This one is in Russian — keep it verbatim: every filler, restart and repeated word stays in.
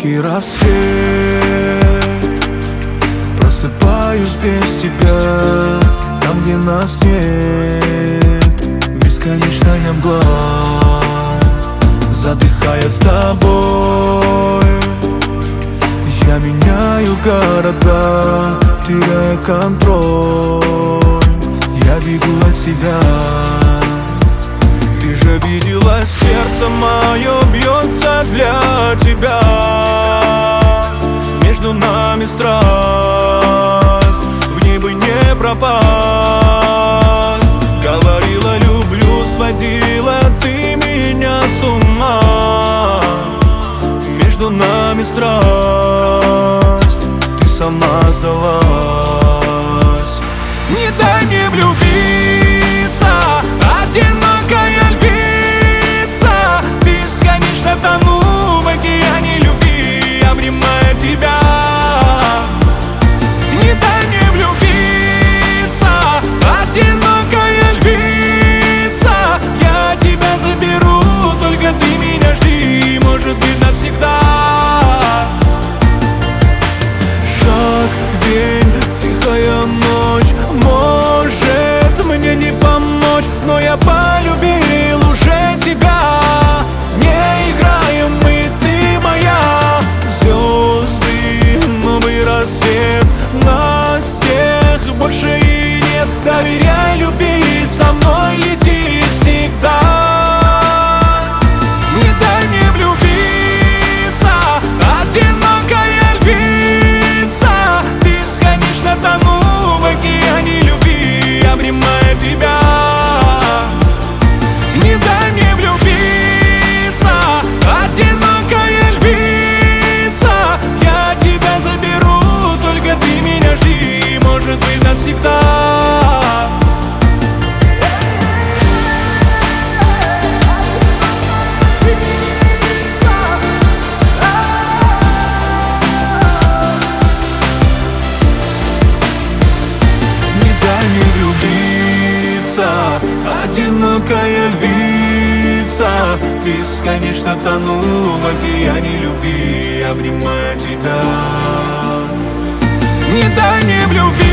Тихий рассвет, просыпаюсь без тебя, там, где нас нет, бесконечная мгла. Задыхаясь с тобой, я меняю города, теряя контроль. Я бегу от себя. Ты же видела, сердце мое бьется для тебя. Между нами страсть, в ней бы не пропасть. Говорила люблю, сводила ты меня с ума. Между нами страсть, ты сама сдалась. Не дай мне влюбиться, одинокая львица. Бесконечно тону в океане любви, обнимая тебя. Не дай мне влюбиться, одинокая львица. Я тебя заберу, только ты меня жди, может быть навсегда. Шаг в день, тихая ночь, может мне не помочь, но я полюбил уже тебя. Не играем мы, ты моя. Звезды, новый рассвет, нас тех больше и нет. Доверяй, люби, со мной лети всегда. Не дай мне влюбиться, одинокая львица. Бесконечно тону в океане любви, обнимая тебя. Не дай мне влюбиться, одинокая львица. Я тебя заберу, только ты меня жди, может быть навсегда. Одинокая львица, бесконечно тону в океане любви, обнимая тебя. Не дай мне влюбиться.